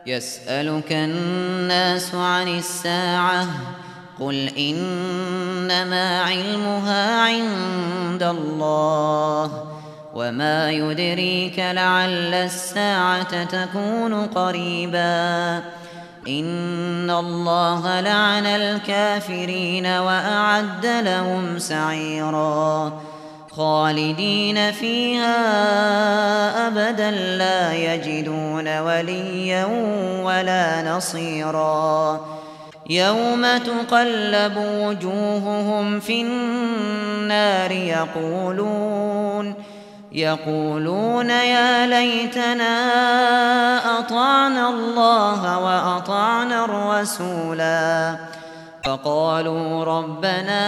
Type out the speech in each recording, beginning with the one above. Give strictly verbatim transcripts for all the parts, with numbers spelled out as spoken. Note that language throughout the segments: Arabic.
يسألك الناس عن الساعة قل إنما علمها عند الله وما يدريك لعل الساعة تكون قريبا إن الله لعن الكافرين وأعد لهم سعيرا خالدين فيها أبدا لا يجدون وليا ولا نصيرا يوم تقلب وجوههم في النار يقولون يقولون يا ليتنا أطعنا الله وأطعنا الرسولا فقالوا ربنا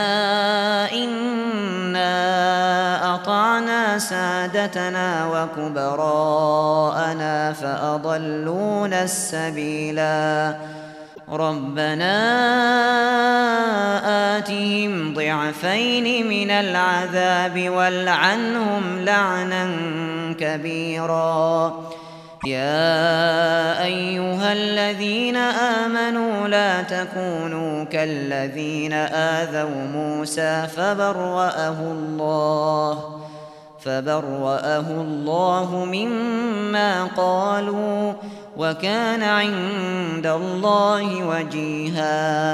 إنا أطعنا سادتنا وكبراءنا فأضلونا السبيلا ربنا آتهم ضعفين من العذاب والعنهم لعنا كبيرا يا أيها الذين آمنوا لا تكونوا كالذين آذوا موسى فبرأه الله فبرأه الله مما قالوا وكان عند الله وجيها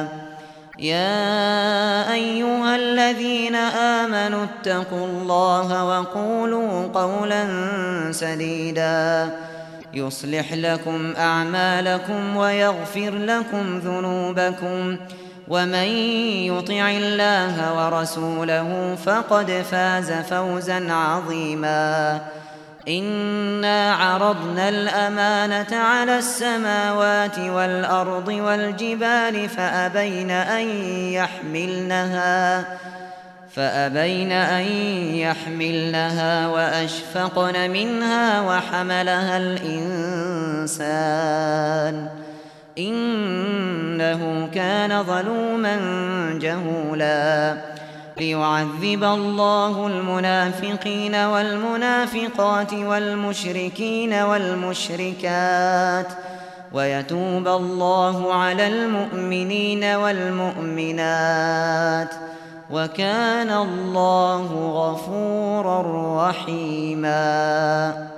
يا أيها الذين آمنوا اتقوا الله وقولوا قولا سديدا يصلح لكم أعمالكم ويغفر لكم ذنوبكم ومن يطع الله ورسوله فقد فاز فوزا عظيما إنا عرضنا الأمانة على السماوات والأرض والجبال فأبين أن يحملنها فأبين أن يحملنها وأشفقن منها وحملها الإنسان إنه كان ظلوما جهولا ليعذب الله المنافقين والمنافقات والمشركين والمشركات ويتوب الله على المؤمنين والمؤمنات وكان الله غفورا رحيما.